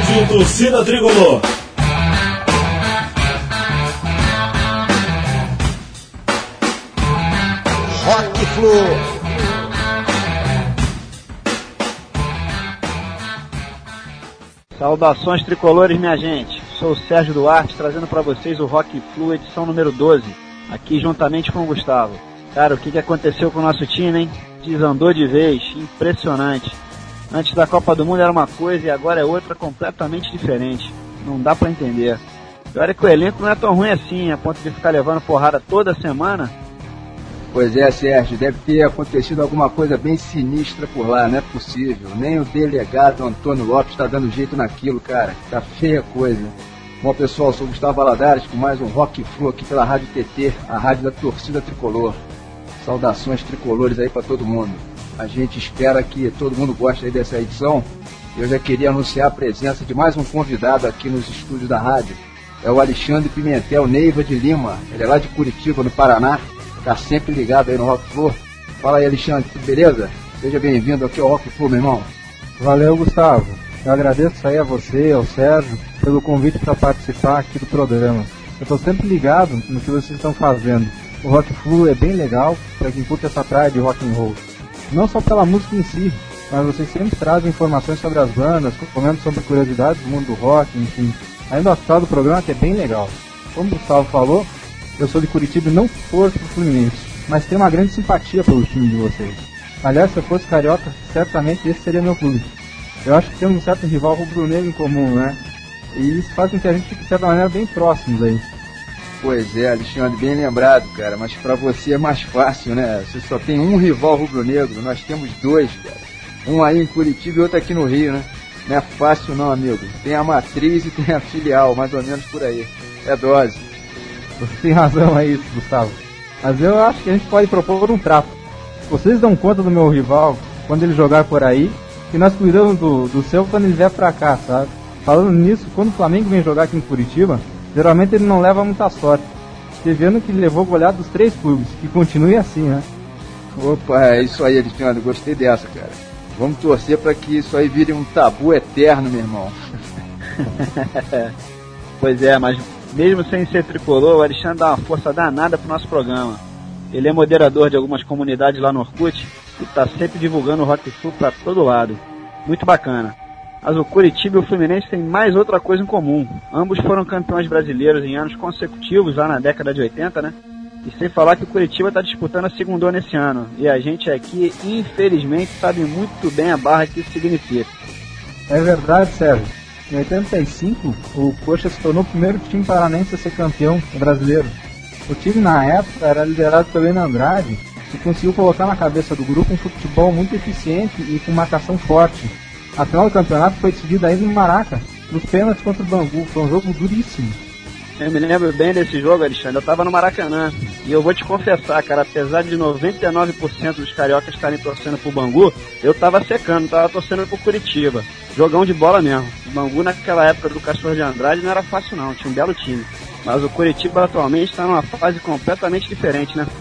Rádio Torcida Tricolor. Rock Flu. Saudações tricolores, minha gente. Sou o Sérgio Duarte, trazendo para vocês o Rock Flu, edição número 12, aqui juntamente com o Gustavo. Cara, o que aconteceu com o nosso time, hein? Desandou de vez, impressionante. Antes da Copa do Mundo era uma coisa e agora é outra completamente diferente. Não dá pra entender. E olha que o elenco não é tão ruim assim, a ponto de ficar levando porrada toda semana. Pois é, Sérgio, deve ter acontecido alguma coisa bem sinistra por lá, não é possível. Nem o delegado Antônio Lopes está dando jeito naquilo, cara. Tá feia a coisa. Bom, pessoal, sou o Gustavo Valadares com mais um Rock Flu aqui pela Rádio TT, a rádio da Torcida Tricolor. Saudações tricolores aí para todo mundo. A gente espera que todo mundo goste aí dessa edição. Eu já queria anunciar a presença de mais um convidado aqui nos estúdios da rádio. É o Alexandre Pimentel Neiva de Lima. Ele é lá de Curitiba, no Paraná. Tá sempre ligado aí no Rock Flu. Fala aí, Alexandre, tudo beleza? Seja bem-vindo aqui ao Rock Flu, meu irmão. Valeu, Gustavo. Eu agradeço aí a você, ao Sérgio, pelo convite para participar aqui do programa. Eu tô sempre ligado no que vocês estão fazendo. O Rock Flu é bem legal para quem curte essa praia de rock and roll. Não só pela música em si, mas vocês sempre trazem informações sobre as bandas, comentam sobre curiosidades do mundo do rock, enfim. Ainda o astral do programa que é bem legal. Como o Gustavo falou, eu sou de Curitiba e não torço pro Fluminense, mas tenho uma grande simpatia pelo time de vocês. Aliás, se eu fosse carioca, certamente esse seria meu clube. Eu acho que temos um certo rival rubro-negro em comum, né? E isso faz com que a gente fique, de certa maneira, bem próximos aí. Pois é, Alexandre, bem lembrado, cara, mas pra você é mais fácil, né? Você só tem um rival rubro-negro, nós temos dois, cara. Um aí em Curitiba e outro aqui no Rio, né? Não é fácil não, amigo. Tem a matriz e tem a filial, mais ou menos por aí. É dose. Você tem razão aí, Gustavo. Mas eu acho que a gente pode propor um trato. Vocês dão conta do meu rival quando ele jogar por aí, e nós cuidamos do seu quando ele vier pra cá, sabe? Falando nisso, quando o Flamengo vem jogar aqui em Curitiba, geralmente ele não leva muita sorte. Teve ano que ele levou goleada dos 3 clubes, que continue assim, né? Opa, é isso aí, Alexandre, gostei dessa, cara. Vamos torcer pra que isso aí vire um tabu eterno, meu irmão. Pois é, mas mesmo sem ser tricolor, o Alexandre dá uma força danada pro nosso programa. Ele é moderador de algumas comunidades lá no Orkut e tá sempre divulgando o Rock Flu pra todo lado. Muito bacana. Mas o Curitiba e o Fluminense têm mais outra coisa em comum. Ambos foram campeões brasileiros em anos consecutivos, lá na década de 80, né? E sem falar que o Curitiba tá disputando a segundona esse ano. E a gente aqui, infelizmente, sabe muito bem a barra que isso significa. É verdade, Sérgio. Em 85, o Coxa se tornou o primeiro time paranense a ser campeão brasileiro. O time, na época, era liderado pelo Enio Andrade e conseguiu colocar na cabeça do grupo um futebol muito eficiente e com marcação forte. A final do campeonato foi decidida ainda no Maraca, nos pênaltis contra o Bangu. Foi um jogo duríssimo. Eu me lembro bem desse jogo, Alexandre. Eu tava no Maracanã. E eu vou te confessar, cara, apesar de 99% dos cariocas estarem torcendo pro Bangu, eu tava secando, tava torcendo pro Curitiba. Jogão de bola mesmo. O Bangu, naquela época do Castor de Andrade, não era fácil não, tinha um belo time. Mas o Curitiba atualmente está numa fase completamente diferente, né?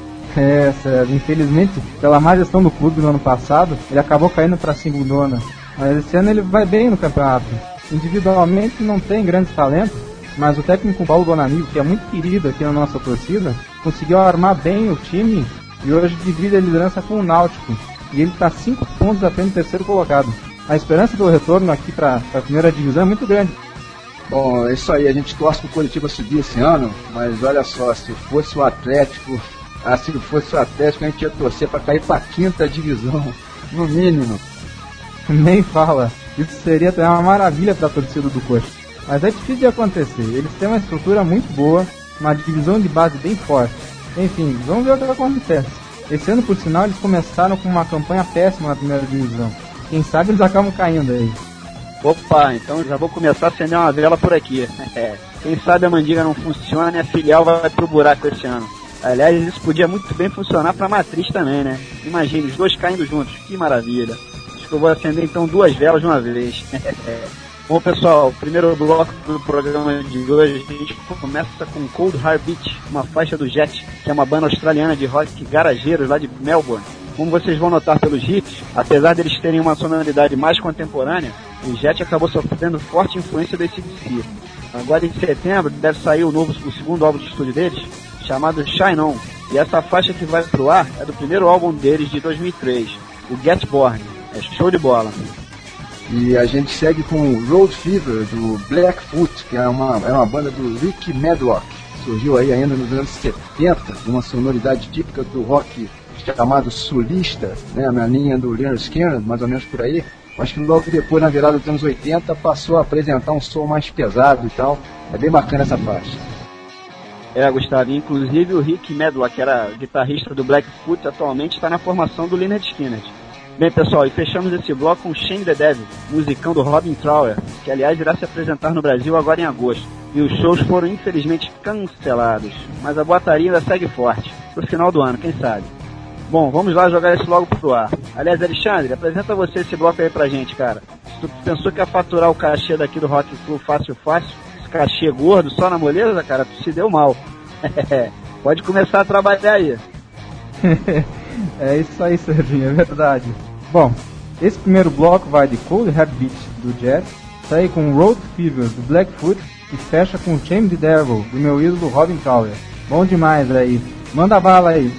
É, Sérgio, infelizmente, pela má gestão do clube no ano passado, ele acabou caindo pra segundona. Mas esse ano ele vai bem no campeonato. Individualmente não tem grandes talentos, mas o técnico Paulo Bonamigo, que é muito querido aqui na nossa torcida, conseguiu armar bem o time e hoje divide a liderança com o Náutico. E ele está 5 pontos à frente do terceiro colocado. A esperança do retorno aqui para a primeira divisão é muito grande. Bom, é isso aí, a gente torce pro Curitiba subir esse ano, mas olha só, se fosse o Atlético, a gente ia torcer para cair para a 5ª divisão, no mínimo. Nem fala, isso seria também uma maravilha para a torcida do Coxa. Mas é difícil de acontecer, eles têm uma estrutura muito boa, uma divisão de base bem forte. Enfim, vamos ver o que acontece. Esse ano, por sinal, eles começaram com uma campanha péssima na primeira divisão. Quem sabe eles acabam caindo aí. Opa, então já vou começar a acender uma vela por aqui. Quem sabe a mandiga não funciona e a filial vai pro buraco esse ano. Aliás, isso podia muito bem funcionar pra matriz também, né? Imagina, os dois caindo juntos, que maravilha. Acho que eu vou acender então 2 velas de uma vez. Bom, pessoal, o primeiro bloco do programa de hoje, a gente começa com Cold Heartbeat, uma faixa do Jet, que é uma banda australiana de rock garageiros lá de Melbourne. Como vocês vão notar pelos hits, apesar deles terem uma sonoridade mais contemporânea, O Jet acabou sofrendo forte influência do AC/DC. Agora em setembro deve sair o segundo álbum de estúdio deles, chamado Shine On. E essa faixa que vai pro ar é do primeiro álbum deles de 2003, o Get Born. É show de bola. E a gente segue com o Road Fever, do Blackfoot, que é uma banda do Rick Medlock. Surgiu aí ainda nos anos 70, uma sonoridade típica do rock chamado sulista, né, na linha do Lynyrd Skynyrd, mais ou menos por aí. Acho que logo depois, na virada dos anos 80, passou a apresentar um som mais pesado e tal. É bem bacana essa faixa. Gustavo, inclusive o Rick Medlock, que era guitarrista do Blackfoot, atualmente está na formação do Lynyrd Skynyrd. Bem, pessoal, e fechamos esse bloco com Shame the Devil, musicão do Robin Trower, que aliás irá se apresentar no Brasil agora em agosto. E os shows foram infelizmente cancelados, mas a boataria ainda segue forte, pro final do ano, quem sabe. Bom, vamos lá jogar esse logo pro ar. Aliás, Alexandre, apresenta você esse bloco aí pra gente, cara. Se tu pensou que ia faturar o cachê daqui do Rock Flu fácil, esse cachê gordo só na moleza, cara, tu se deu mal. Pode começar a trabalhar aí. É isso aí, Serginho, é verdade. Bom, esse primeiro bloco vai de Cold Heartbeat do Jet, segue com Road Fever do Blackfoot e fecha com Shame the Devil do meu ídolo Robin Trower. Bom demais aí. Manda bala aí.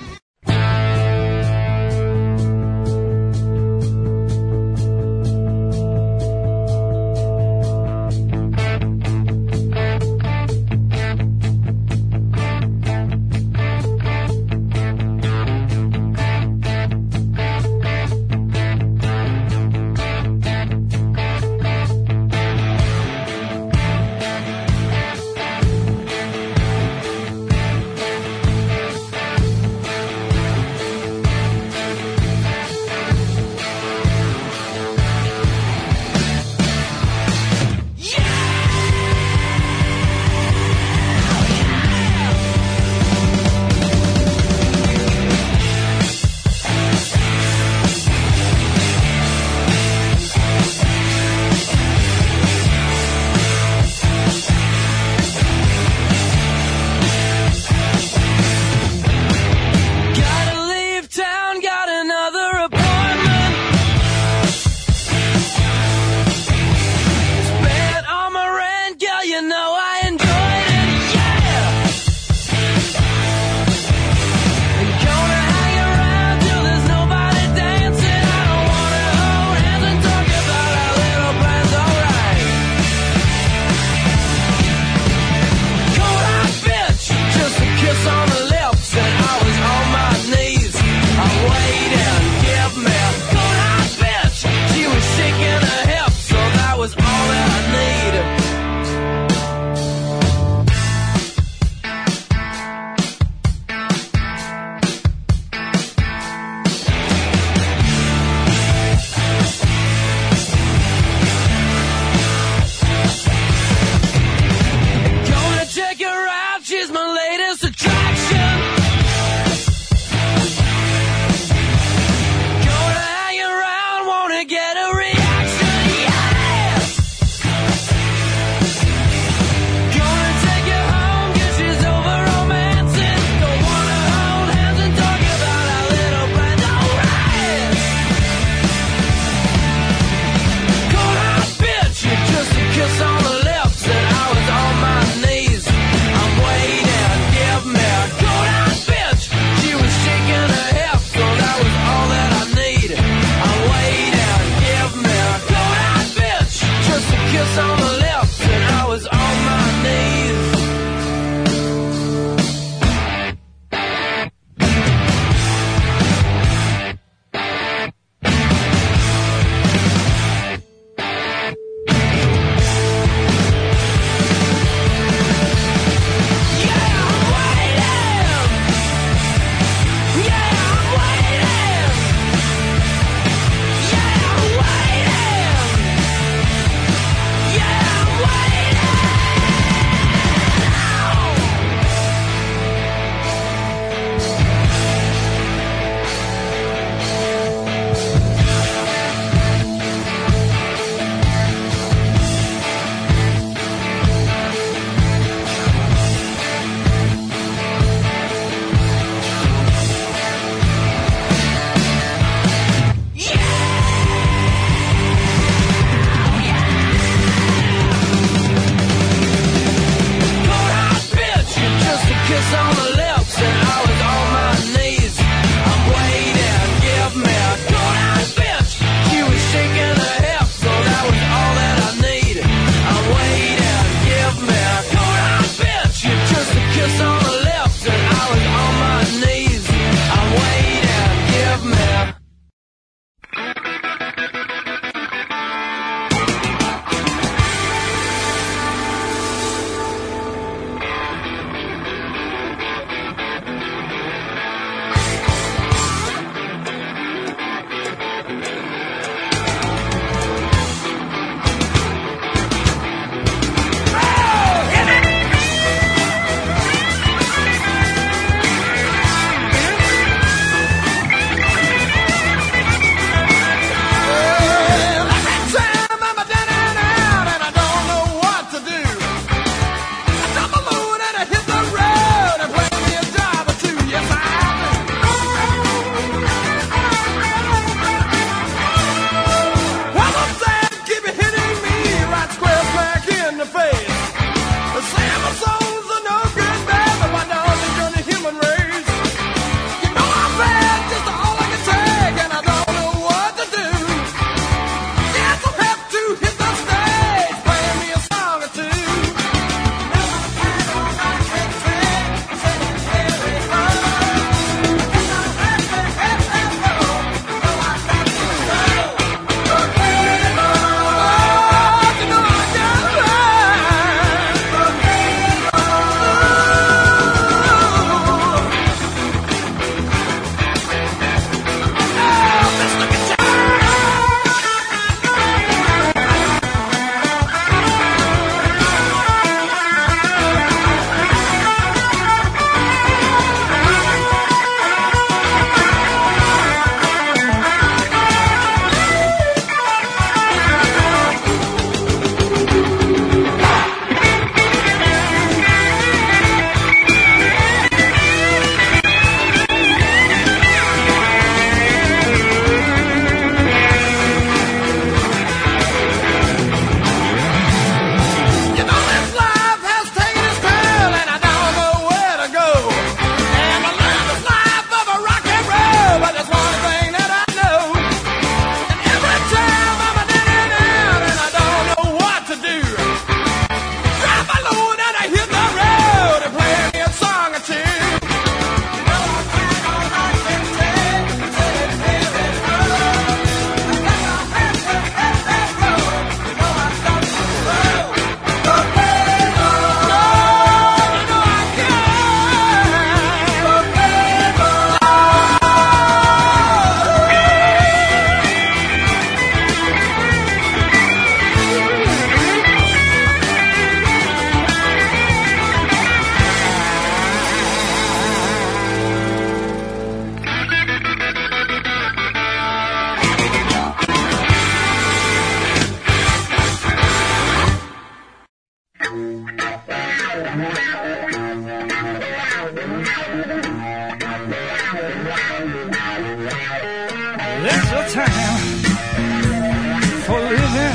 time for living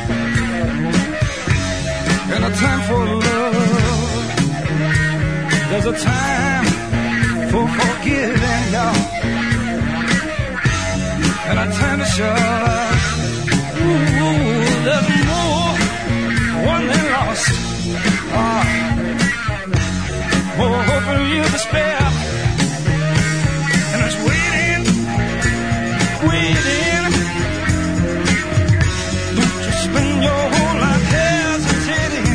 and a time for love. There's a time for forgiving, y'all, and a time to show love. Ooh, there's more won than lost. More hope and you despair. And it's waiting. Don't you spend your whole life hesitating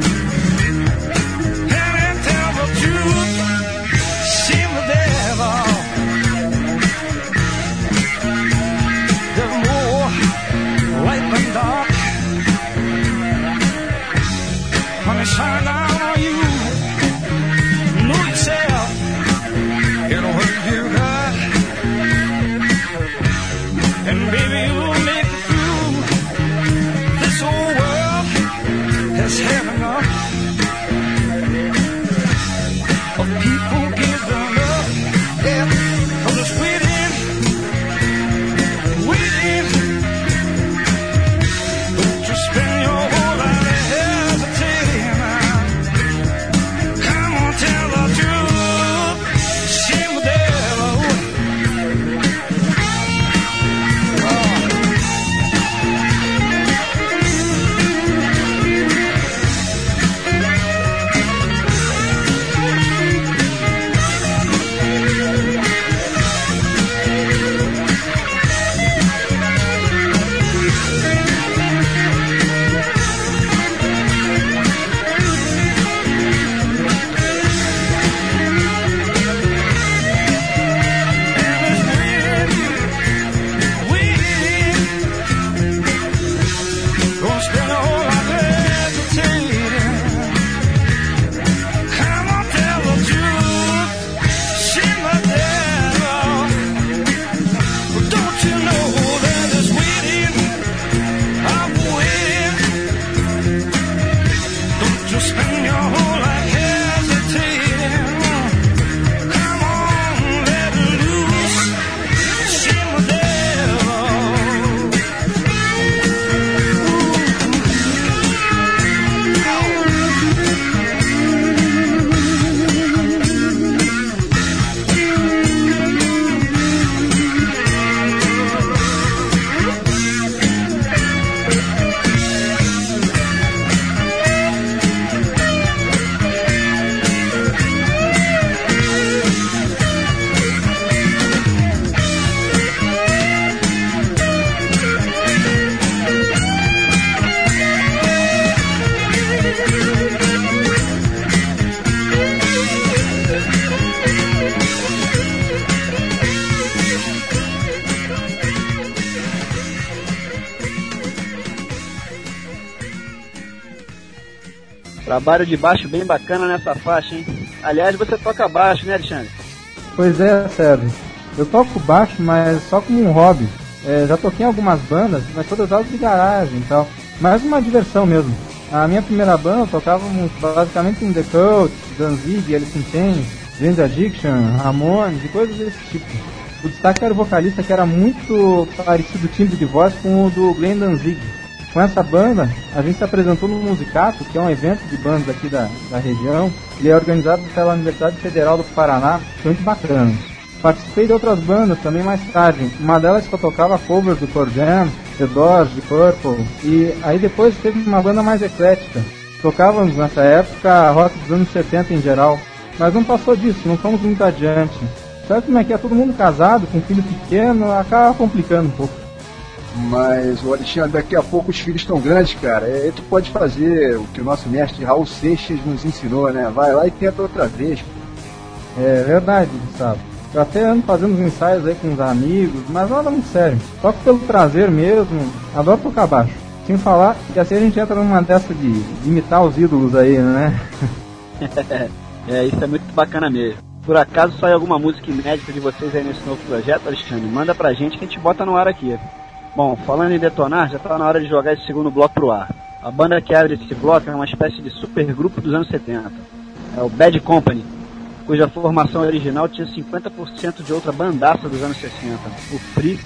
and tell the truth, shame the devil. There's more light than dark. Honey, shine down on you. Know yourself. It'll hurt you good. And baby, you'll make it through. This whole world has had enough of people giving up. Yeah, 'cause it's waiting. Don't you spend your whole life hesitating. Come on, tell the truth. Shame the devil. Don't spend a whole lot hesitating. Come on, tell the truth. Shame the devil. But don't you know that it's waiting? I'm waiting. Don't you spend your whole life hesitating. Come on, let it loose. Shame the devil. Trabalho de baixo bem bacana nessa faixa, hein? Aliás, você toca baixo, né, Alexandre? Pois é, Sérgio. Eu toco baixo, mas só como um hobby. Já toquei em algumas bandas, mas todas elas de garagem e tal. Mais uma diversão mesmo. A minha primeira banda eu tocava basicamente em The Cult, Danzig, Alice in Chains, Jane's Addiction, Ramones e coisas desse tipo. O destaque era o vocalista, que era muito parecido o timbre de voz com o do Glenn Danzig. Com essa banda, a gente se apresentou no Musicato, que é um evento de bandas aqui da região. Ele é organizado pela Universidade Federal do Paraná, foi muito bacana. Participei de outras bandas também mais tarde. Uma delas que eu tocava covers do Pearl Jam, The Doors, The Purple. E aí depois teve uma banda mais eclética. Tocávamos nessa época rock dos anos 70 em geral. Mas não passou disso, não fomos muito adiante. Sabe como é que é? Todo mundo casado, com filho pequeno, acaba complicando um pouco. Mas, Alexandre, daqui a pouco os filhos estão grandes, cara. E tu pode fazer o que o nosso mestre Raul Seixas nos ensinou, né? Vai lá e tenta outra vez. É verdade, Gustavo. Eu até ando fazendo uns ensaios aí com os amigos, mas nada muito sério. Toco pelo prazer mesmo, adoro tocar baixo. Sem falar que assim a gente entra numa dessa de imitar os ídolos aí, né? Isso é muito bacana mesmo. Por acaso saiu alguma música inédita de vocês aí nesse novo projeto, Alexandre? Manda pra gente que a gente bota no ar aqui. Bom, falando em detonar, já tá na hora de jogar esse segundo bloco pro ar. A banda que abre esse bloco é uma espécie de supergrupo dos anos 70. É o Bad Company, cuja formação original tinha 50% de outra bandaça dos anos 60, o Free.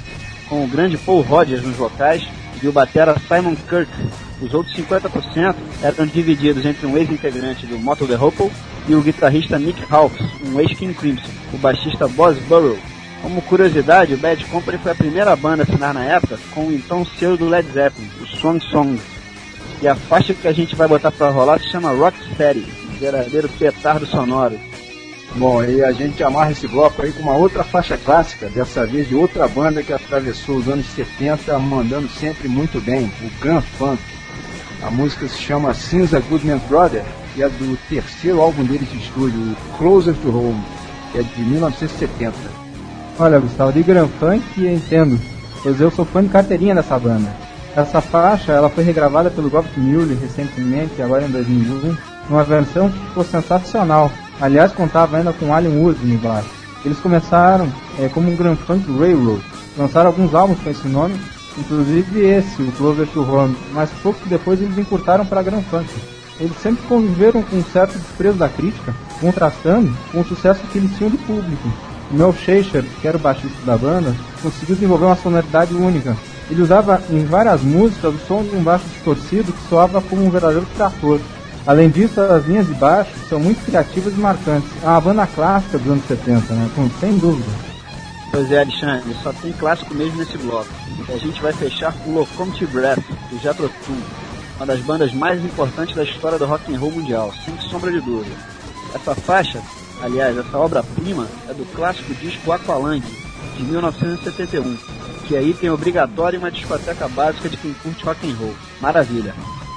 com o grande Paul Rodgers nos vocais e o batera Simon Kirk. Os outros 50% eram divididos entre um ex-integrante do Motley Crue e o guitarrista Nick Hawkes, um ex-King Crimson, o baixista Boz Burrow. Como curiosidade, o Bad Company foi a primeira banda a assinar na época com o então selo do Led Zeppelin, o Swan Song. E a faixa que a gente vai botar pra rolar se chama Rocksteady, um verdadeiro petardo sonoro. Bom, e a gente amarra esse bloco aí com uma outra faixa clássica, dessa vez de outra banda que atravessou os anos 70, mandando sempre muito bem, o Grand Funk. A música se chama Since a Goodman Brother e é do terceiro álbum deles de estúdio, o Closer to Home, que é de 1970. Olha, Gustavo, de Grand Funk eu entendo, pois eu sou fã de carteirinha dessa banda. Essa faixa ela foi regravada pelo Geoff Mule recentemente, agora em 2001, numa versão que ficou sensacional. Aliás, contava ainda com Allen Wood no baixo. Eles começaram como um Grand Funk Railroad, lançaram alguns álbuns com esse nome, inclusive esse, o Closer to Home, mas pouco depois eles encurtaram para Grand Funk. Eles sempre conviveram com um certo desprezo da crítica, contrastando com o sucesso que eles tinham de público. O Mel Schacher, que era o baixista da banda, conseguiu desenvolver uma sonoridade única. Ele usava em várias músicas o som de um baixo distorcido que soava como um verdadeiro trator. Além disso, as linhas de baixo são muito criativas e marcantes. É uma banda clássica dos anos 70, né? Sem dúvida. Pois é, Alexandre, só tem clássico mesmo nesse bloco. E a gente vai fechar com Locomotive Breath, do Jethro Tull, uma das bandas mais importantes da história do rock and roll mundial, sem sombra de dúvida. Essa faixa, aliás, essa obra-prima, é do clássico disco Aqualung, de 1971, que aí tem obrigatório uma discoteca básica de quem curte rock and roll. Maravilha!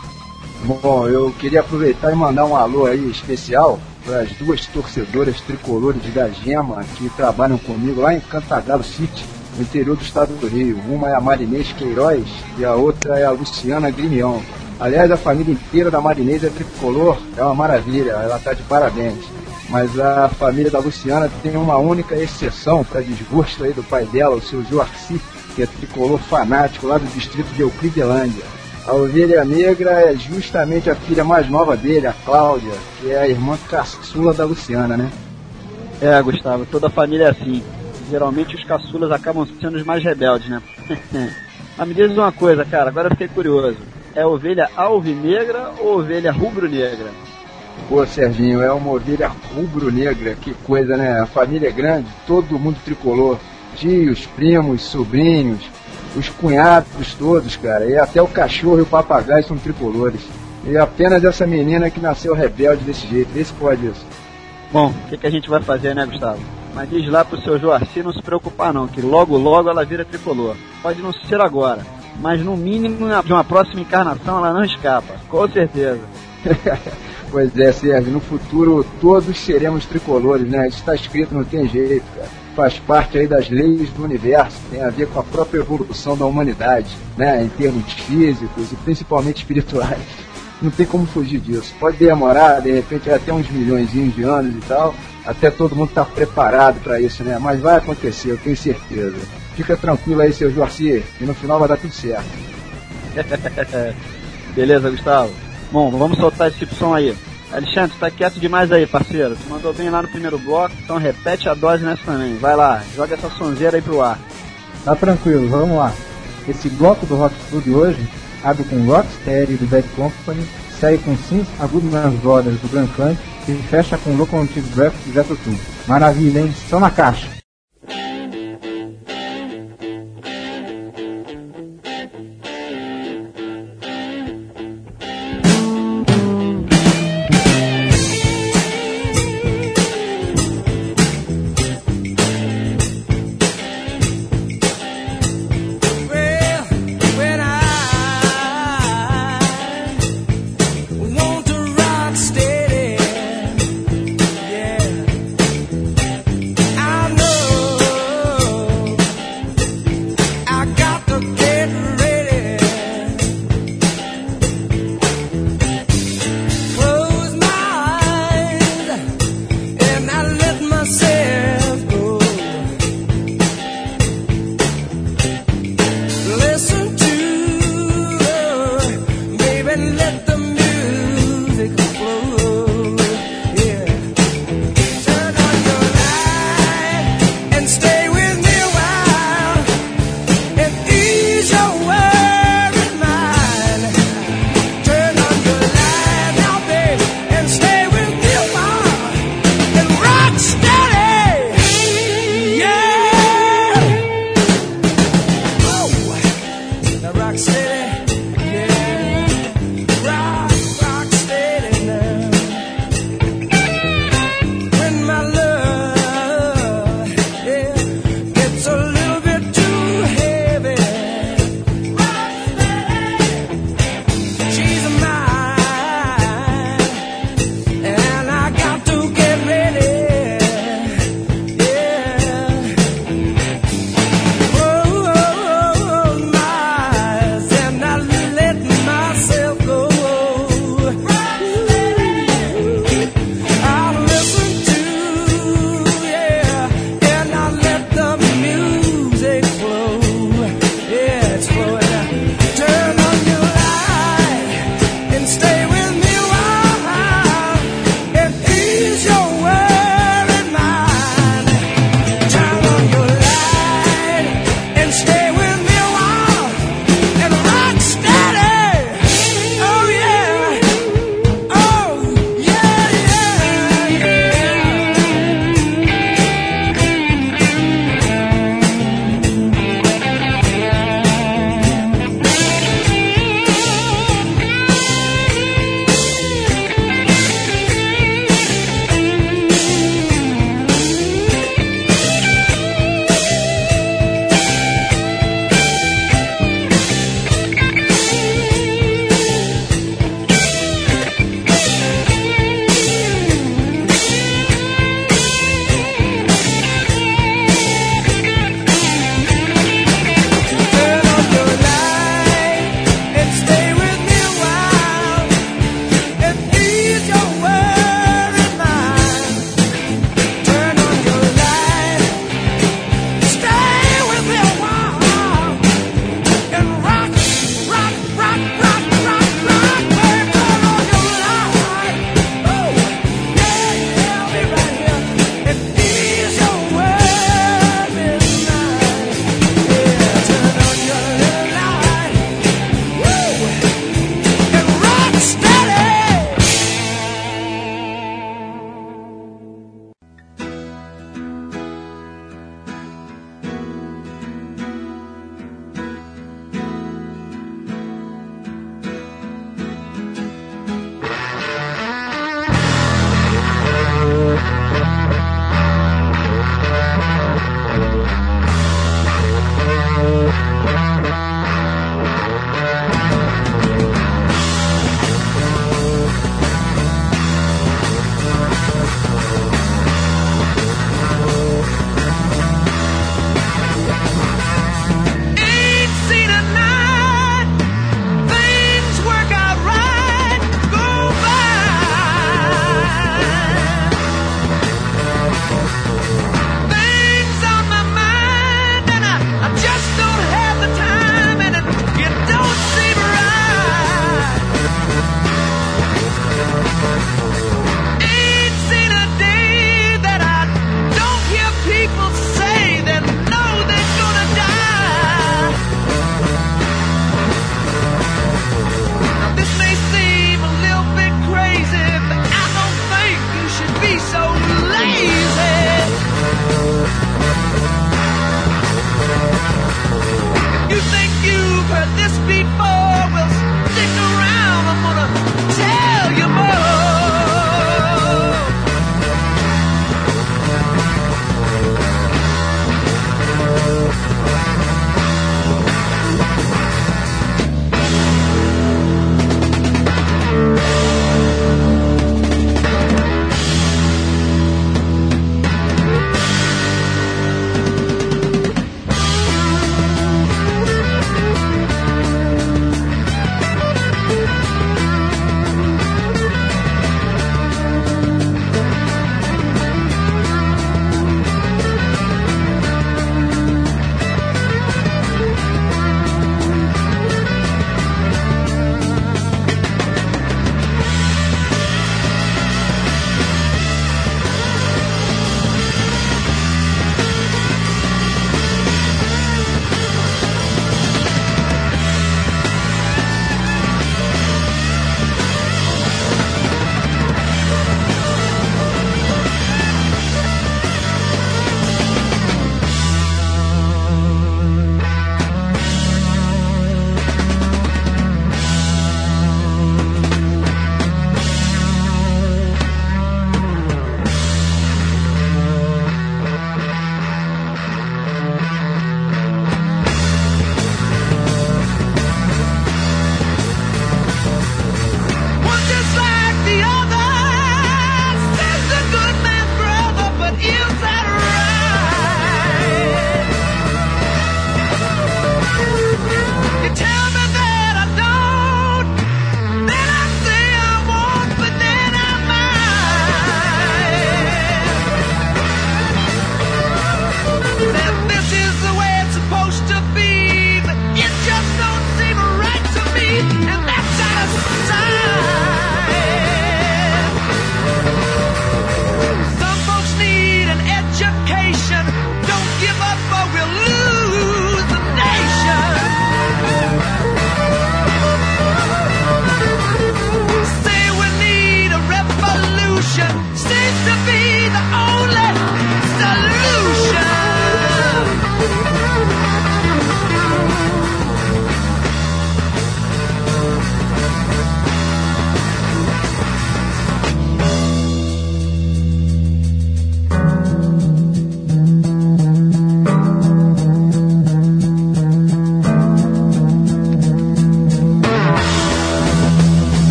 Bom, eu queria aproveitar e mandar um alô aí especial para as duas torcedoras tricolores da Gema que trabalham comigo lá em Cantagalo City, no interior do estado do Rio. Uma é a Marinês Queiroz e a outra é a Luciana Grimião. Aliás, a família inteira da Marinês é tricolor, é uma maravilha, ela está de parabéns. Mas a família da Luciana tem uma única exceção para desgosto aí do pai dela, o seu Joarci, que é tricolor fanático lá do distrito de Euclidelândia. A ovelha negra é justamente a filha mais nova dele, a Cláudia, que é a irmã caçula da Luciana, né? É, Gustavo, toda a família é assim. Geralmente os caçulas acabam sendo os mais rebeldes, né? Mas me diz uma coisa, cara, agora eu fiquei curioso. É ovelha alvinegra ou ovelha rubro-negra? Pô, Serginho, é uma ovelha rubro-negra, que coisa, né? A família é grande, todo mundo tricolor. Tios, primos, sobrinhos, os cunhados todos, cara. E até o cachorro e o papagaio são tricolores. E apenas essa menina que nasceu rebelde desse jeito. Vê se pode isso. Bom, o que a gente vai fazer, né, Gustavo? Mas diz lá pro seu Joarci não se preocupar não, que logo logo ela vira tricolor. Pode não ser agora, mas no mínimo de uma próxima encarnação ela não escapa, com certeza. Pois é, Sérgio, no futuro todos seremos tricolores, né? Isso está escrito, não tem jeito, cara. Faz parte aí das leis do universo, tem a ver com a própria evolução da humanidade, né? Em termos físicos e principalmente espirituais. Não tem como fugir disso. Pode demorar, de repente, até uns milhõezinhos de anos e tal, até todo mundo estar preparado para isso, né? Mas vai acontecer, eu tenho certeza. Fica tranquilo aí, seu Joarci, e no final vai dar tudo certo. Beleza, Gustavo. Bom, vamos soltar esse som aí. Alexandre, tu tá quieto demais aí, parceiro. Tu mandou bem lá no primeiro bloco, então repete a dose nessa também. Vai lá, joga essa sonzeira aí pro ar. Tá tranquilo, vamos lá. Esse bloco do Rock Flu de hoje abre com Rocksteady do Bad Company, segue com Since a Goodman Brothers do Grand Funk e fecha com Locomotive Breath do Jethro Tull. Maravilha, hein? Só na caixa. I know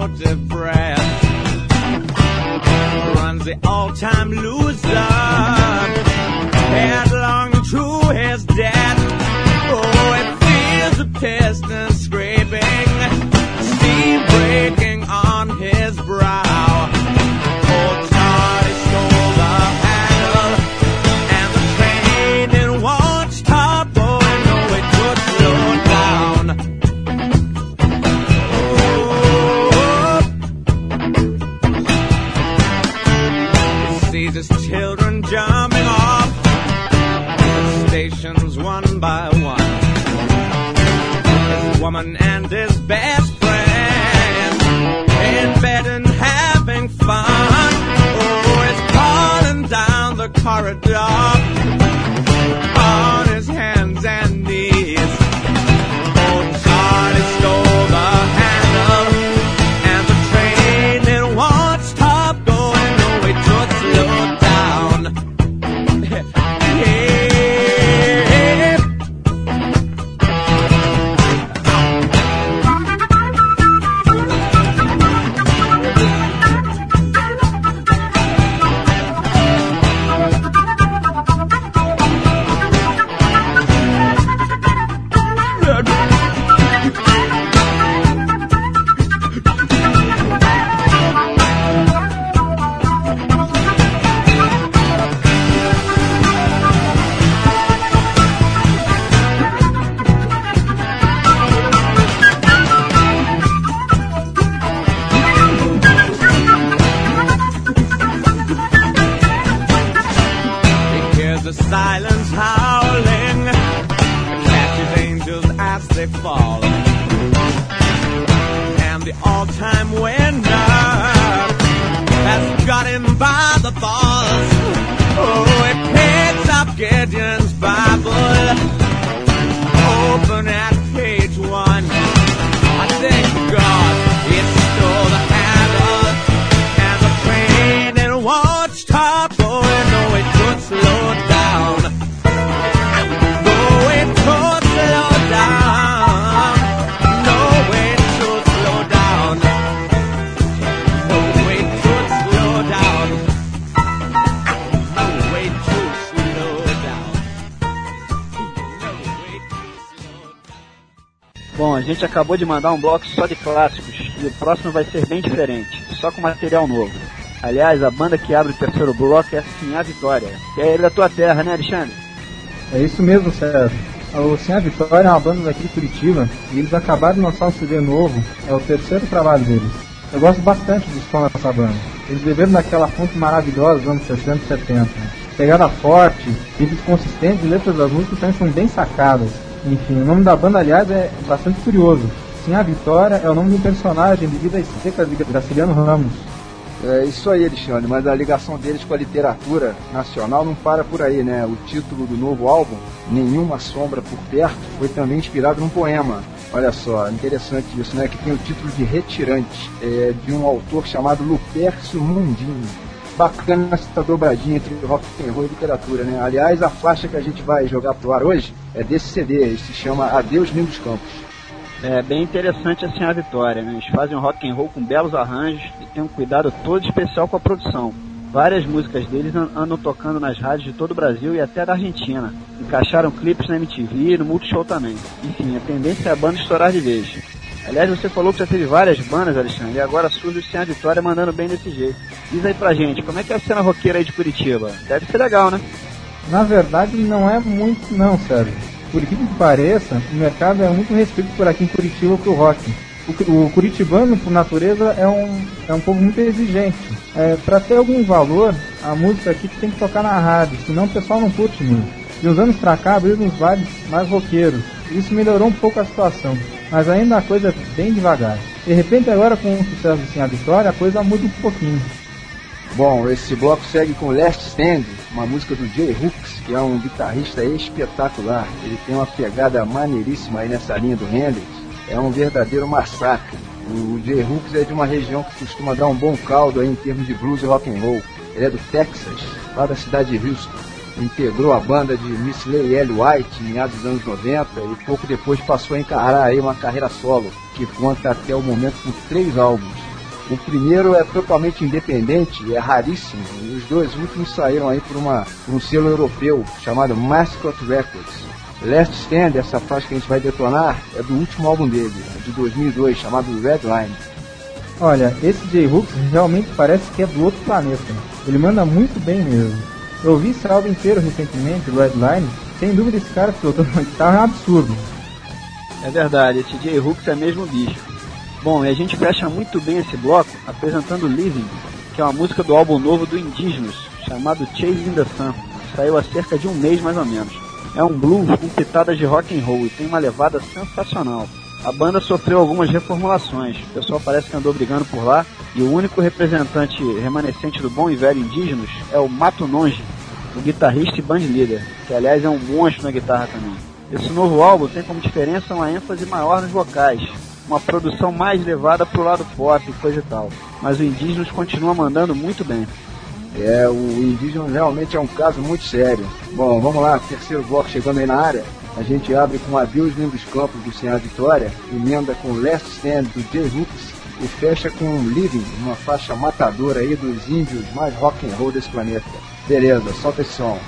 motive breath runs the all-time loser headlong to his death. Oh, it feels the piston scraping, steam breaking on his brow. Oh, Charlie stole the handle, and the train it won't stop. Oh, no, it could slow down. Oh, he sees his children jumping off the stations one by one. His woman and his best friend in bed and having fun. Oh, he's crawling down the corridor on his hands and knees. Oh, Charlie stole the handle, and the train it won't stop going. No, it could slow down. Yeah. The silence howling catches angels as they fall, and the all-time winner has got him by the balls. Oh, it picks up Gideon's Bible, open at page 1. I thank God it stole the handle, and the train it won't stop. Oh, no, it could slow down. Bom, a gente acabou de mandar um bloco só de clássicos e o próximo vai ser bem diferente, só com material novo. Aliás, a banda que abre o terceiro bloco é Sim a Vitória, que é da tua terra, né, Alexandre? É isso mesmo, Sérgio. O Sim a Vitória é uma banda daqui de Curitiba e eles acabaram de lançar um CD novo, é o terceiro trabalho deles. Eu gosto bastante do som dessa banda. Eles beberam daquela fonte maravilhosa dos anos 60 e 70. Pegada forte, ritmos consistentes e letras das músicas também são bem sacadas. Enfim, o nome da banda, aliás, é bastante curioso. Sim a Vitória é o nome de um personagem de Vidas Secas de Graciliano Ramos. É isso aí, Alexandre, mas a ligação deles com a literatura nacional não para por aí, né? O título do novo álbum, Nenhuma Sombra por Perto, foi também inspirado num poema. Olha só, interessante isso, né? Que tem o título de Retirante, de um autor chamado Lupércio Mundinho. Bacana essa dobradinha entre rock and roll e literatura, né? Aliás, a faixa que a gente vai jogar pro ar hoje é desse CD, ele se chama Adeus Lindos Campos. É bem interessante assim a Vitória, né? Eles fazem um rock and roll com belos arranjos e tem um cuidado todo especial com a produção. Várias músicas deles andam tocando nas rádios de todo o Brasil e até da Argentina. Encaixaram clipes na MTV e no Multishow também. Enfim, a tendência é a banda estourar de vez. Aliás, você falou que já teve várias bandas, Alexandre, e agora surge o Sem a Vitória mandando bem desse jeito. Diz aí pra gente, como é que é a cena roqueira aí de Curitiba? Deve ser legal, né? Na verdade, não é muito não, Sérgio. Por que pareça, o mercado é muito restrito por aqui em Curitiba pro rock. O curitibano, por natureza, é um povo muito exigente. Para ter algum valor, a música aqui tem que tocar na rádio, senão o pessoal não curte muito. De uns anos pra cá, abriram uns bares mais roqueiros. Isso melhorou um pouco a situação, mas ainda a coisa é bem devagar. De repente, agora com o sucesso de Sim a Vitória, a coisa muda um pouquinho. Bom, esse bloco segue com Last Stand, uma música do Jay Hooks, que é um guitarrista espetacular. Ele tem uma pegada maneiríssima aí nessa linha do Hendrix. É um verdadeiro massacre. O Jay Hooks é de uma região que costuma dar um bom caldo aí em termos de blues e rock and roll. Ele é do Texas, lá da cidade de Houston. Integrou a banda de Miss Lay L. White em meados dos anos 90 e pouco depois passou a encarar aí uma carreira solo, que conta até o momento com 3 álbuns. O primeiro é totalmente independente, é raríssimo, e os dois últimos saíram aí por um selo europeu chamado Mascot Records. Last Stand, essa faixa que a gente vai detonar, é do último álbum dele, de 2002, chamado Redline. Olha, esse J-Hooks realmente parece que é do outro planeta. Ele manda muito bem mesmo. Eu ouvi esse álbum inteiro recentemente, o Redline. Sem dúvida esse cara pilotando uma guitarra é um absurdo. É verdade, esse J-Hooks é mesmo bicho. Bom, e a gente fecha muito bem esse bloco apresentando Living, que é uma música do álbum novo do Indigenous, chamado Chasing the Sun. Saiu há cerca de um mês mais ou menos. É um blues com pitadas de rock and roll e tem uma levada sensacional. A banda sofreu algumas reformulações, o pessoal parece que andou brigando por lá, e o único representante remanescente do bom e velho Indigenous é o Mato Nonge, o guitarrista e bandleader, que aliás é um monstro na guitarra também. Esse novo álbum tem como diferença uma ênfase maior nos vocais, uma produção mais levada pro lado pop e coisa e tal, mas o Indigenous continua mandando muito bem. O Indigenous realmente é um caso muito sério. Bom, vamos lá, terceiro bloco chegando aí na área. A gente abre com Adeus Lindos Campos do Senhor Vitória, emenda com Last Stand do J-Hooks e fecha com Living, uma faixa matadora aí dos índios mais rock and roll desse planeta. Beleza, solta esse som.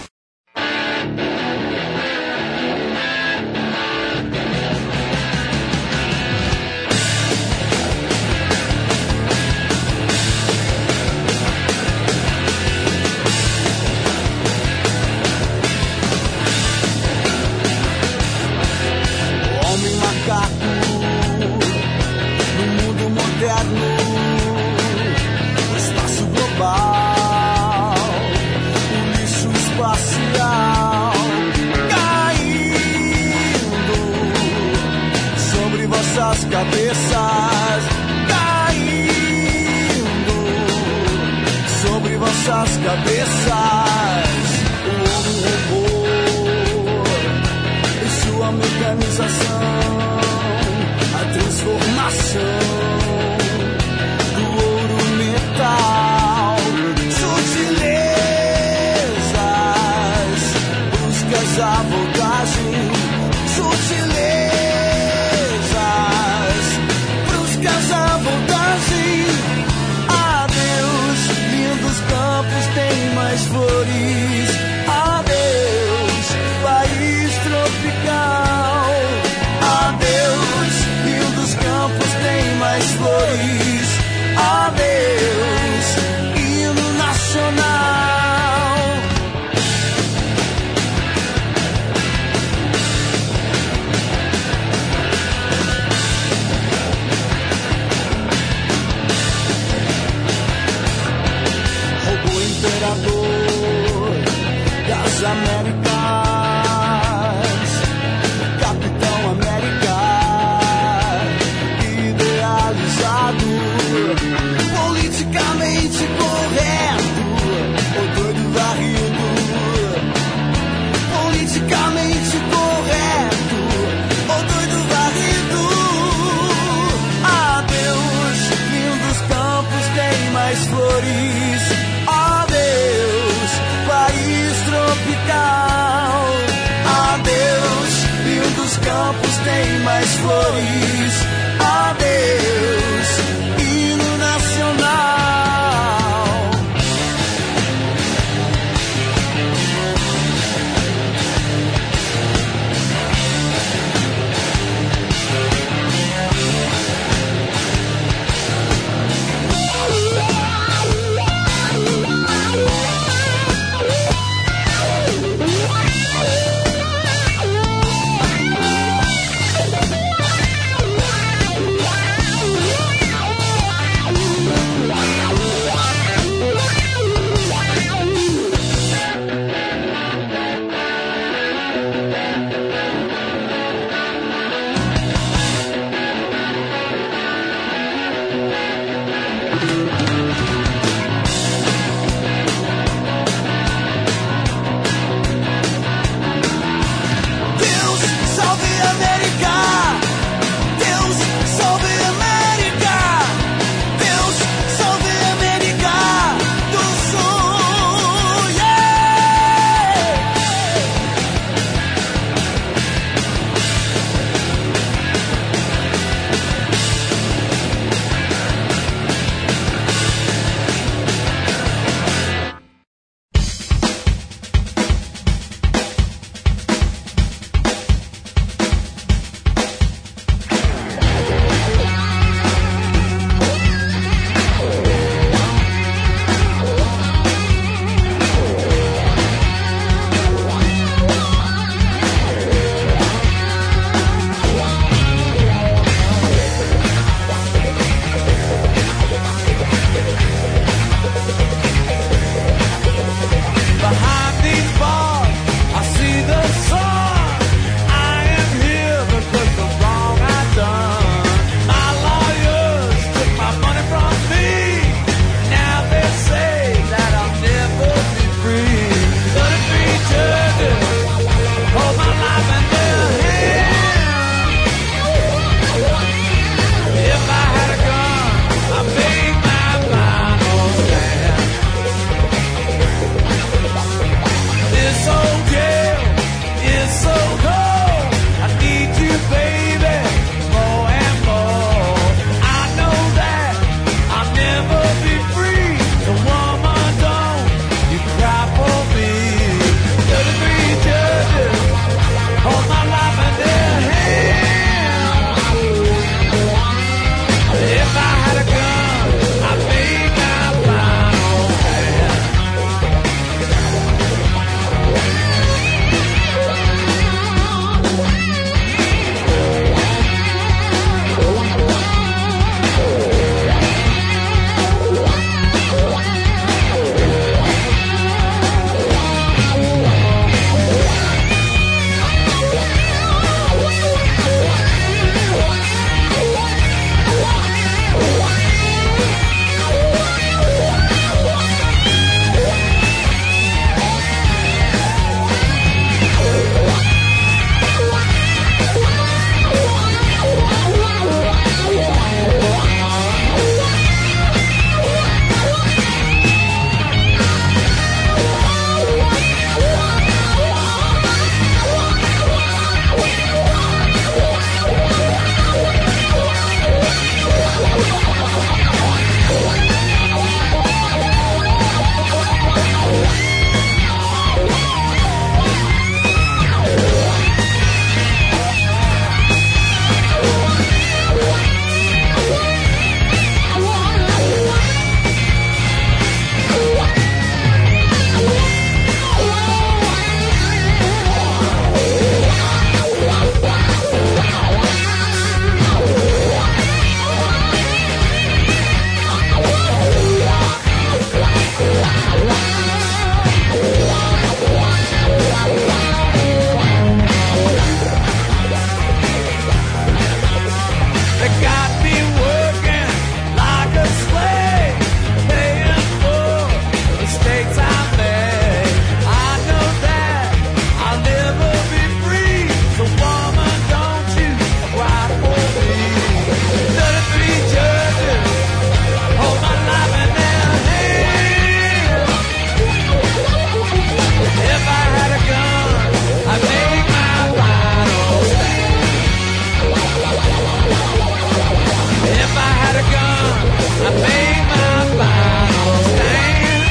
had a gun, I'd make my final stand.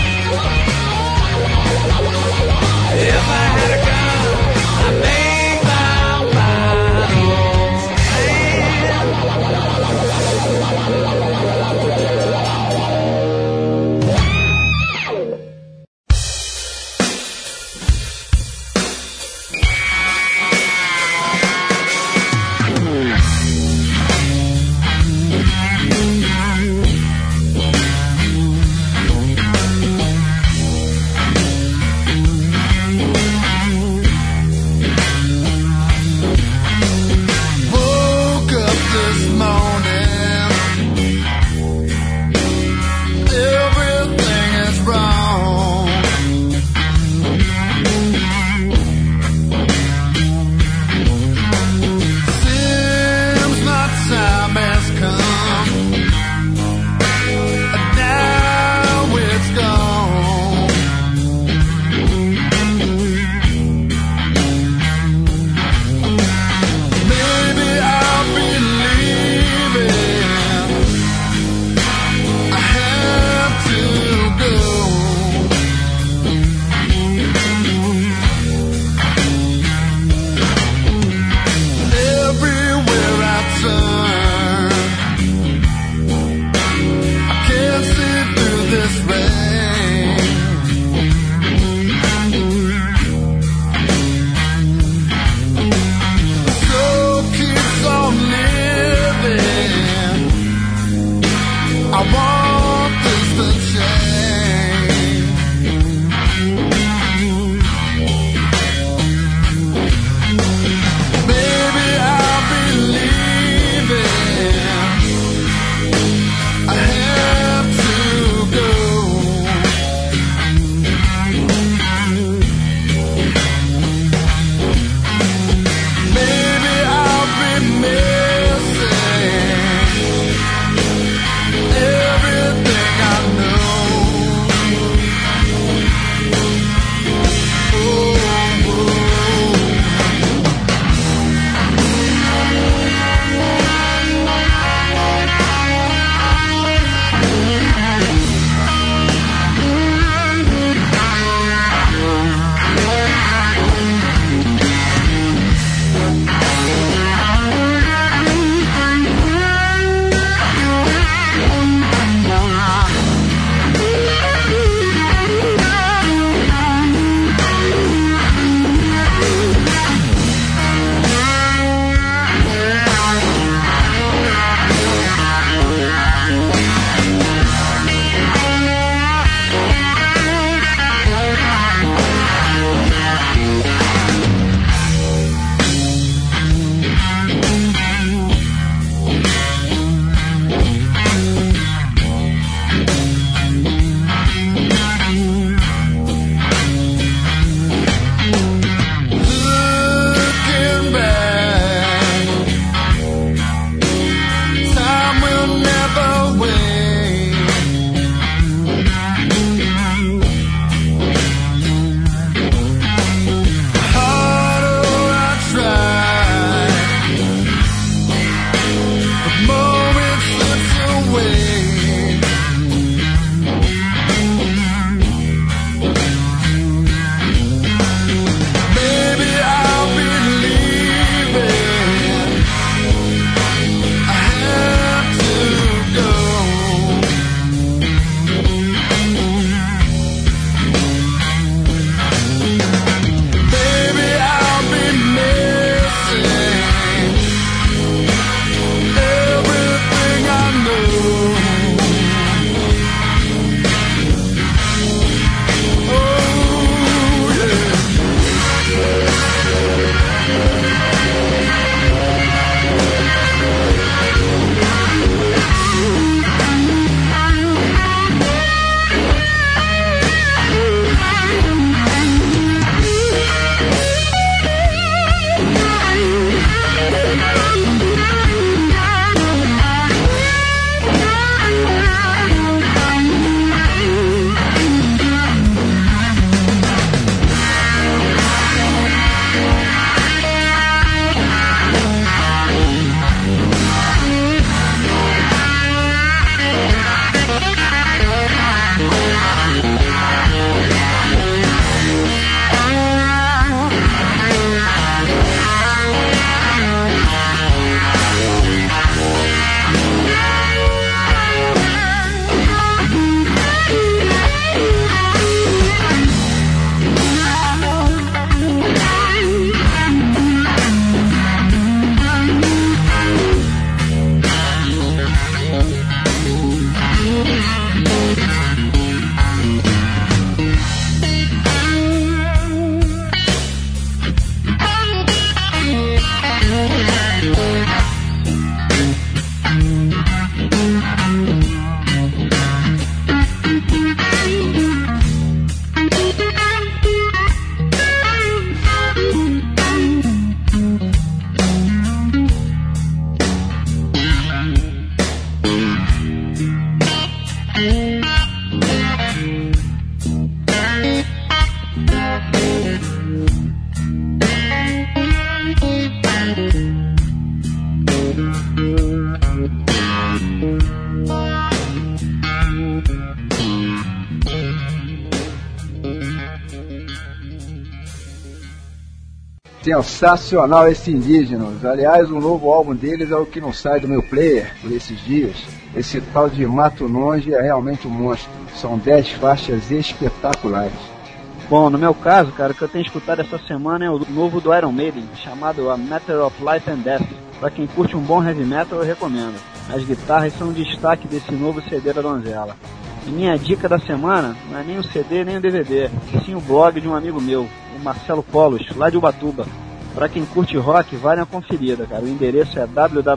If I had a gun, I'd make my final Sensacional esse Indígenas. Aliás, o novo álbum deles é o que não sai do meu player por esses dias. Esse tal de Mato Longe é realmente um monstro. São 10 faixas espetaculares. Bom, no meu caso, cara, o que eu tenho escutado essa semana é o novo do Iron Maiden, chamado A Matter of Life and Death. Pra quem curte um bom heavy metal, eu recomendo. As guitarras são um destaque desse novo CD da Donzela. E minha dica da semana não é nem o CD nem o DVD, e sim o blog de um amigo meu, o Marcelo Polos, lá de Ubatuba. Pra quem curte rock, vale uma conferida, cara. O endereço é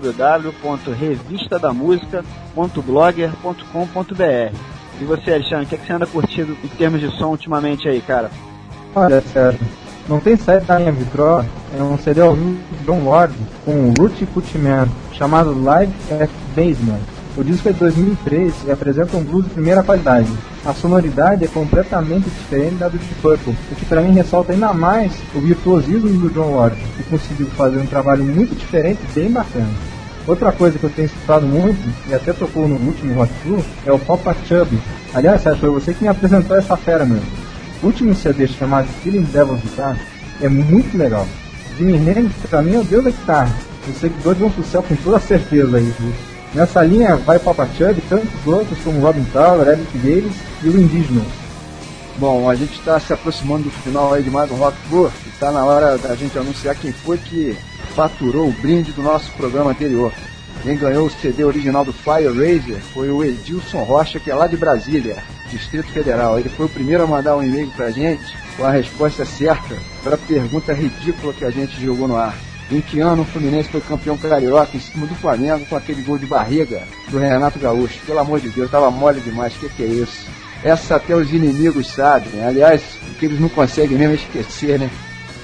www.revistadamusica.blogger.com.br. E você, Alexandre, o que você anda curtindo em termos de som ultimamente aí, cara? Olha, Sérgio, não tem saída da minha vitrola, é um CD ao vivo de John Lord com o Root Footman, chamado Live at Basement. O disco é de 2003 e apresenta um blues de primeira qualidade. A sonoridade é completamente diferente da do Deep Purple, o que para mim ressalta ainda mais o virtuosismo do John Lord, que conseguiu fazer um trabalho muito diferente e bem bacana. Outra coisa que eu tenho escutado muito, e até tocou no último Rock Flu, é o Papa Chubby. Aliás, Sérgio, foi você que me apresentou essa fera, meu. O último CD chamado Killing Devil's Guitar é muito legal. Jimi Hendrix, pra mim, é o deus da guitarra. Os seguidores vão pro céu com toda certeza aí, viu? Nessa linha vai Papa Chubby, tantos outros como Robin Tower, Eric Gales e o Indígena. Bom, a gente está se aproximando do final aí de mais um Rock Flu e está na hora da gente anunciar quem foi que faturou o brinde do nosso programa anterior. Quem ganhou o CD original do Fire Razer foi o Edilson Rocha, que é lá de Brasília, Distrito Federal. Ele foi o primeiro a mandar um e-mail pra gente com a resposta certa para a pergunta ridícula que a gente jogou no ar. Em que ano o Fluminense foi campeão carioca em cima do Flamengo com aquele gol de barriga do Renato Gaúcho? Pelo amor de Deus, tava mole demais, que é isso? Essa até os inimigos sabem, né? Aliás, o que eles não conseguem mesmo esquecer, né?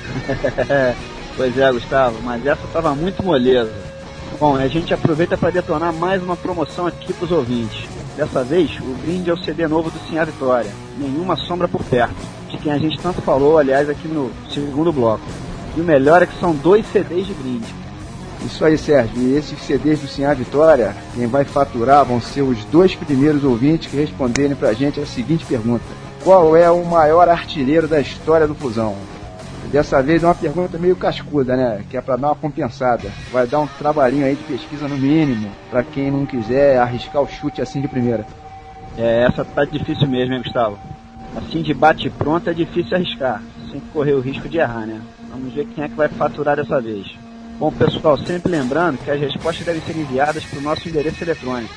Pois é, Gustavo, mas essa tava muito moleza. Bom, a gente aproveita para detonar mais uma promoção aqui pros ouvintes. Dessa vez, o brinde é o CD novo do Sim a Vitória, Nenhuma Sombra por Perto, de quem a gente tanto falou, aliás, aqui no segundo bloco. E o melhor é que são 2 CDs de brinde. Isso aí, Sérgio. E esses CDs do Sim a Vitória, quem vai faturar vão ser os 2 primeiros ouvintes que responderem pra gente a seguinte pergunta: qual é o maior artilheiro da história do Fusão? Dessa vez é uma pergunta meio cascuda, né? Que é pra dar uma compensada. Vai dar um trabalhinho aí de pesquisa no mínimo, pra quem não quiser arriscar o chute assim de primeira. Essa tá difícil mesmo, hein, Gustavo? Assim de bate pronto é difícil arriscar, sem correr o risco de errar, né? Vamos ver quem é que vai faturar dessa vez. Bom, pessoal, sempre lembrando que as respostas devem ser enviadas para o nosso endereço eletrônico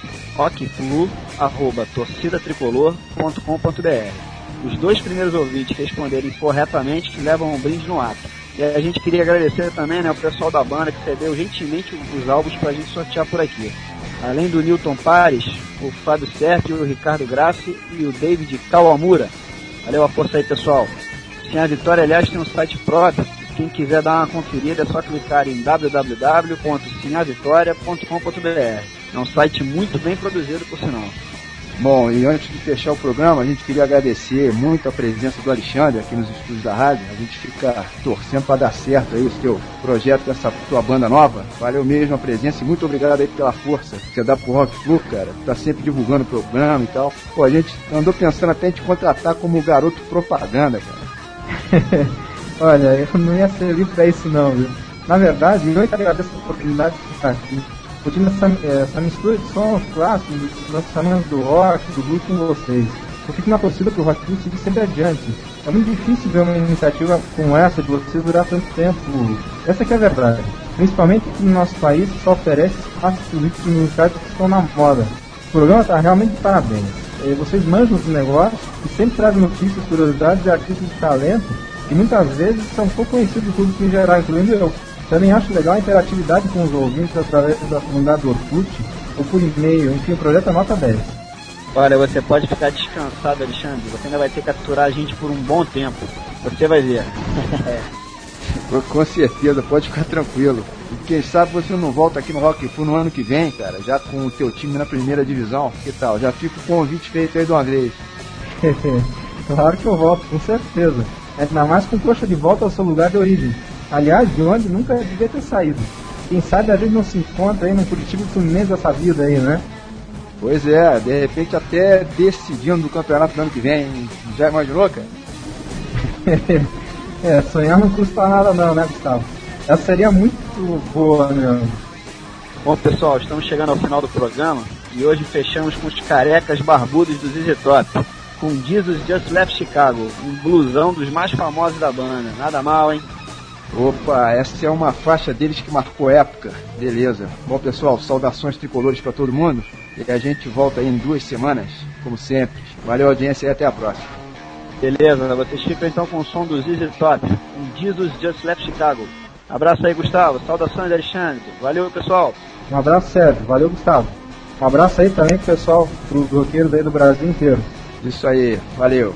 rockflu@torcidatricolor.com.br. Os 2 primeiros ouvintes que responderem corretamente que levam um brinde no ato. E a gente queria agradecer também, né, o pessoal da banda que cedeu gentilmente os álbuns para a gente sortear por aqui. Além do Newton Pares, o Fábio Serpi, o Ricardo Grassi e o David Kawamura. Valeu a força aí, pessoal. Sim a Vitória, aliás, tem um site próprio. Quem quiser dar uma conferida é só clicar em www.simavitoria.com.br. É um site muito bem produzido, por sinal. Bom, e antes de fechar o programa, a gente queria agradecer muito a presença do Alexandre aqui nos estúdios da rádio. A gente fica torcendo para dar certo aí esse teu projeto com essa tua banda nova. Valeu mesmo a presença e muito obrigado aí pela força que você dá pro Rock Flu, cara. Tá sempre divulgando o programa e tal. Pô, a gente andou pensando até em te contratar como garoto propaganda, cara. Olha, eu não ia servir pra isso não, viu? Na verdade, eu agradeço a oportunidade de estar aqui, curtindo essa mistura de sons clássicos, dos lançamentos do rock, do blues com vocês. Eu fico na torcida pro Rock Flu seguir sempre adiante. É muito difícil ver uma iniciativa como essa de vocês durar tanto tempo. Essa que é a verdade. Principalmente que no nosso país só oferece espaços políticos musicais que estão na moda. O programa está realmente de parabéns. Vocês manjam os negócios e sempre trazem notícias, curiosidades e artistas de talento que muitas vezes são pouco conhecidos do público em geral, incluindo eu. Também acho legal a interatividade com os ouvintes através da comunidade do Orkut ou por e-mail, enfim, o projeto é nota 10. Olha, você pode ficar descansado, Alexandre, você ainda vai ter que capturar a gente por um bom tempo. Você vai ver. Com certeza, pode ficar tranquilo. E quem sabe você não volta aqui no Rock Flu no ano que vem, cara, já com o teu time na primeira divisão. Que tal? Já fica o convite feito aí de uma vez. Claro que eu volto, com certeza. Ainda mais com coxa de volta ao seu lugar de origem. Aliás, de onde nunca devia ter saído. Quem sabe a gente não se encontra aí no Curitiba Fluminense dessa vida aí, né? Pois é, de repente até decidindo do campeonato do ano que vem. Já imaginou, cara? Sonhar não custa nada não, né, Gustavo? Essa seria muito boa mesmo. Bom, pessoal, estamos chegando ao final do programa e hoje fechamos com os carecas barbudos do ZZ Top, com Jesus Just Left Chicago, um blusão dos mais famosos da banda. Nada mal, hein? Opa, essa é uma faixa deles que marcou época. Beleza. Bom, pessoal, saudações tricolores pra todo mundo. E a gente volta aí em 2 semanas, como sempre. Valeu, audiência, e até a próxima. Beleza, vocês ficam então com o som do ZZ Top, com Jesus Just Left Chicago. Abraço aí, Gustavo. Saudações, Alexandre. Valeu, pessoal. Um abraço, Sérgio. Valeu, Gustavo. Um abraço aí também pro pessoal, pros roqueiros aí do Brasil inteiro. Isso aí. Valeu.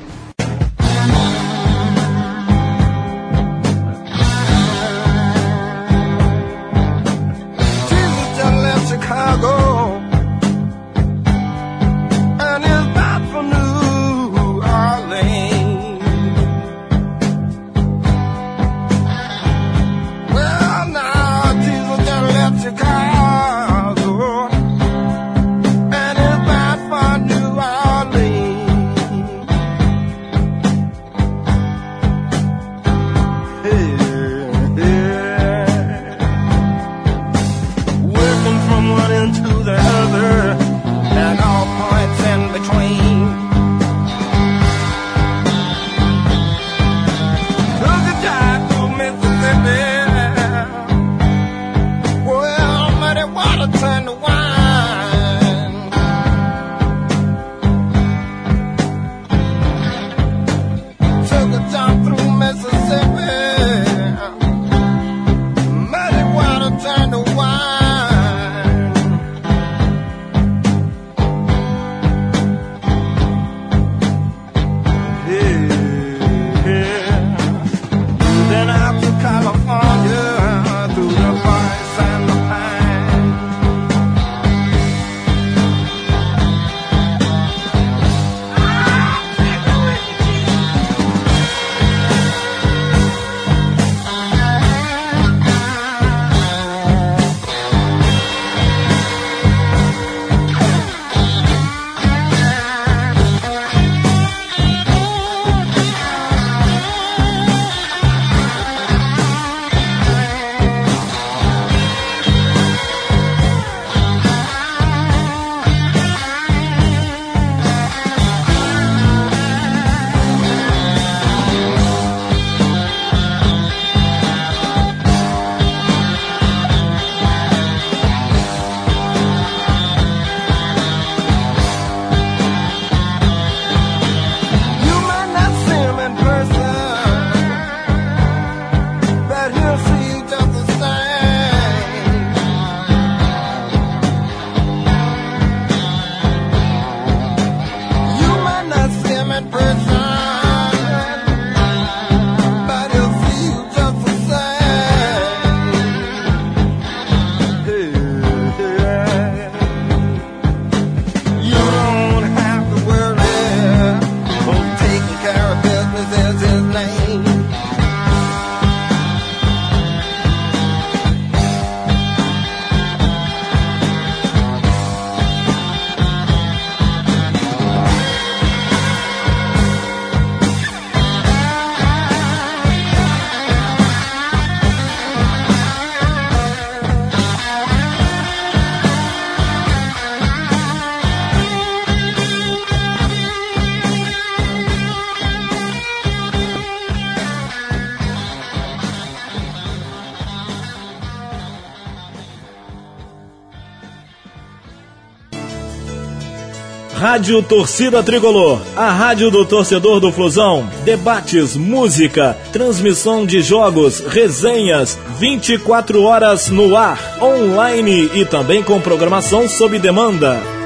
Rádio Torcida Tricolor, a rádio do torcedor do Flusão. Debates, música, transmissão de jogos, resenhas, 24 horas no ar, online e também com programação sob demanda.